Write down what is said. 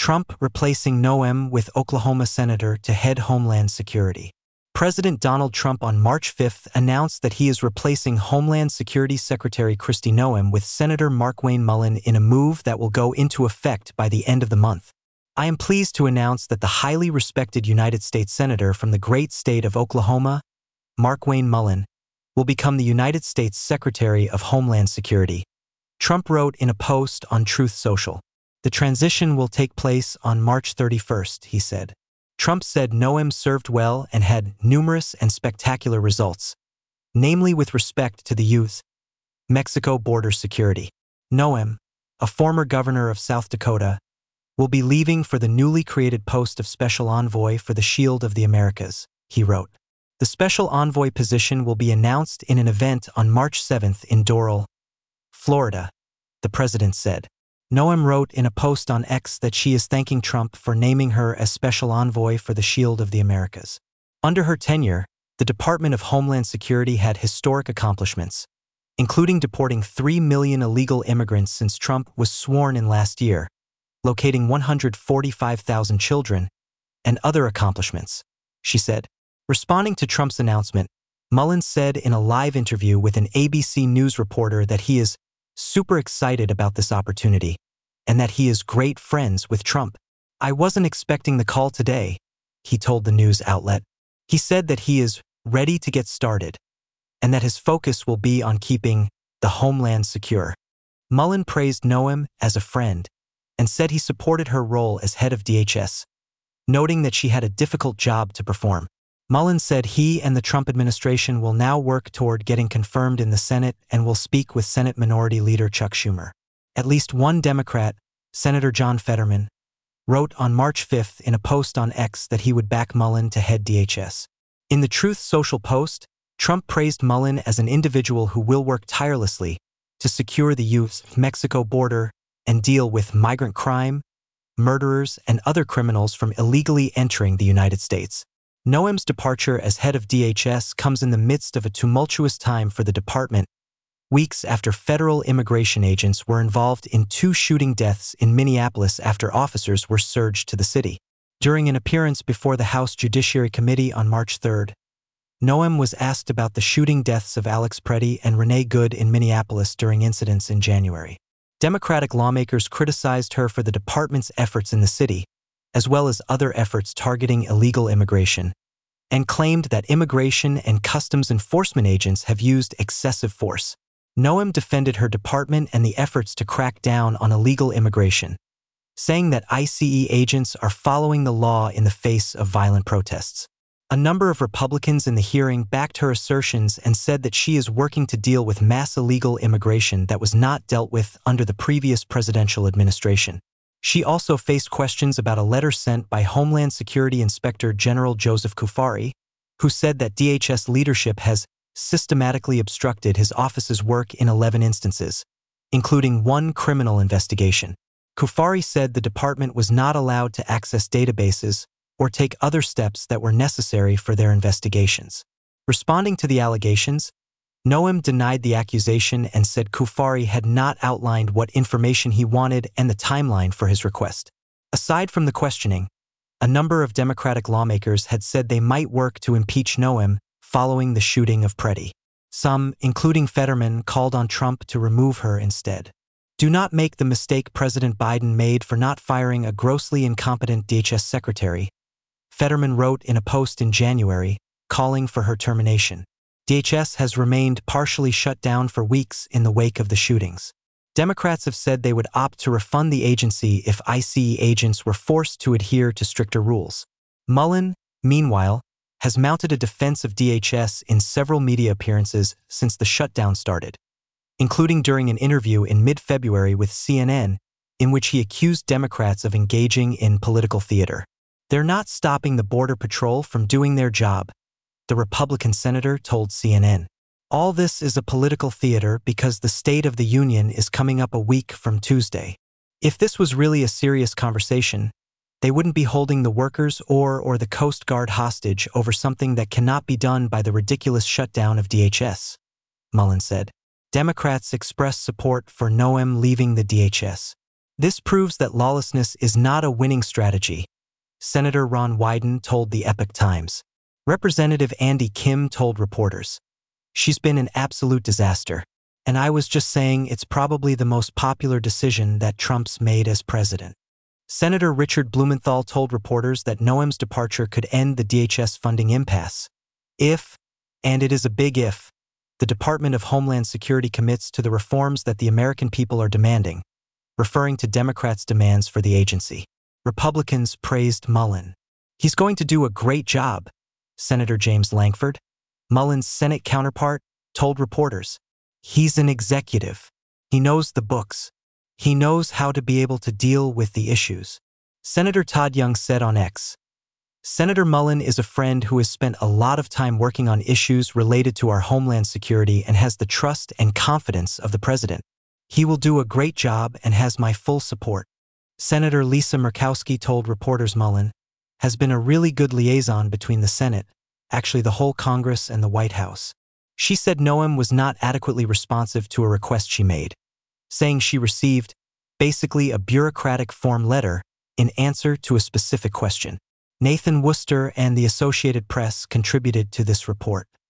Trump replacing Noem with Oklahoma senator to head Homeland Security. President Donald Trump on March 5th announced that he is replacing Homeland Security Secretary Kristi Noem with Senator Markwayne Mullin in a move that will go into effect by the end of the month. I am pleased to announce that the highly respected United States Senator from the great state of Oklahoma, Markwayne Mullin, will become the United States Secretary of Homeland Security, Trump wrote in a post on Truth Social. The transition will take place on March 31st, he said. Trump said Noem served well and had numerous and spectacular results, namely with respect to the U.S.-Mexico border security. Noem, a former governor of South Dakota, will be leaving for the newly created post of Special Envoy for the Shield of the Americas, he wrote. The Special Envoy position will be announced in an event on March 7th in Doral, Florida, the president said. Noem wrote in a post on X that she is thanking Trump for naming her as Special Envoy for the Shield of the Americas. Under her tenure, the Department of Homeland Security had historic accomplishments, including deporting 3 million illegal immigrants since Trump was sworn in last year, locating 145,000 children, and other accomplishments, she said. Responding to Trump's announcement, Mullin said in a live interview with an ABC News reporter that he is super excited about this opportunity and that he is great friends with Trump. I wasn't expecting the call today, he told the news outlet. He said that he is ready to get started and that his focus will be on keeping the homeland secure. Mullin praised Noem as a friend and said he supported her role as head of DHS, noting that she had a difficult job to perform. Mullin said he and the Trump administration will now work toward getting confirmed in the Senate and will speak with Senate Minority Leader Chuck Schumer. At least one Democrat, Senator John Fetterman, wrote on March 5th in a post on X that he would back Mullin to head DHS. In the Truth Social post, Trump praised Mullin as an individual who will work tirelessly to secure the U.S.-Mexico border and deal with migrant crime, murderers, and other criminals from illegally entering the United States. Noem's departure as head of DHS comes in the midst of a tumultuous time for the department, weeks after federal immigration agents were involved in 2 shooting deaths in Minneapolis after officers were surged to the city. During an appearance before the House Judiciary Committee on March 3rd, Noem was asked about the shooting deaths of Alex Preddy and Renee Good in Minneapolis during incidents in January. Democratic lawmakers criticized her for the department's efforts in the city, as well as other efforts targeting illegal immigration, and claimed that immigration and customs enforcement agents have used excessive force. Noem defended her department and the efforts to crack down on illegal immigration, saying that ICE agents are following the law in the face of violent protests. A number of Republicans in the hearing backed her assertions and said that she is working to deal with mass illegal immigration that was not dealt with under the previous presidential administration. She also faced questions about a letter sent by Homeland Security Inspector General Joseph Cuffari, who said that DHS leadership has systematically obstructed his office's work in 11 instances, including 1 criminal investigation. Cuffari said the department was not allowed to access databases or take other steps that were necessary for their investigations. Responding to the allegations, Noem denied the accusation and said Cuffari had not outlined what information he wanted and the timeline for his request. Aside from the questioning, a number of Democratic lawmakers had said they might work to impeach Noem following the shooting of Preddy. Some, including Fetterman, called on Trump to remove her instead. Do not make the mistake President Biden made for not firing a grossly incompetent DHS secretary, Fetterman wrote in a post in January, calling for her termination. DHS has remained partially shut down for weeks in the wake of the shootings. Democrats have said they would opt to refund the agency if ICE agents were forced to adhere to stricter rules. Mullin, meanwhile, has mounted a defense of DHS in several media appearances since the shutdown started, including during an interview in mid-February with CNN, in which he accused Democrats of engaging in political theater. They're not stopping the Border Patrol from doing their job, the Republican senator told CNN. All this is a political theater because the State of the Union is coming up a week from Tuesday. If this was really a serious conversation, they wouldn't be holding the workers or the Coast Guard hostage over something that cannot be done by the ridiculous shutdown of DHS, Mullin said. Democrats expressed support for Noem leaving the DHS. This proves that lawlessness is not a winning strategy, Senator Ron Wyden told the Epoch Times. Representative Andy Kim told reporters, "She's been an absolute disaster, and I was just saying it's probably the most popular decision that Trump's made as president." Senator Richard Blumenthal told reporters that Noem's departure could end the DHS funding impasse. If, and it is a big if, the Department of Homeland Security commits to the reforms that the American people are demanding, referring to Democrats' demands for the agency. Republicans praised Mullen. "He's going to do a great job," Senator James Lankford, Mullen's Senate counterpart, told reporters. "He's an executive. He knows the books. He knows how to be able to deal with the issues." Senator Todd Young said on X, "Senator Mullen is a friend who has spent a lot of time working on issues related to our homeland security and has the trust and confidence of the president. He will do a great job and has my full support." Senator Lisa Murkowski told reporters Mullen has been a really good liaison between the Senate, actually the whole Congress and the White House. She said Noem was not adequately responsive to a request she made, saying she received basically a bureaucratic form letter in answer to a specific question. Nathan Worcester and the Associated Press contributed to this report.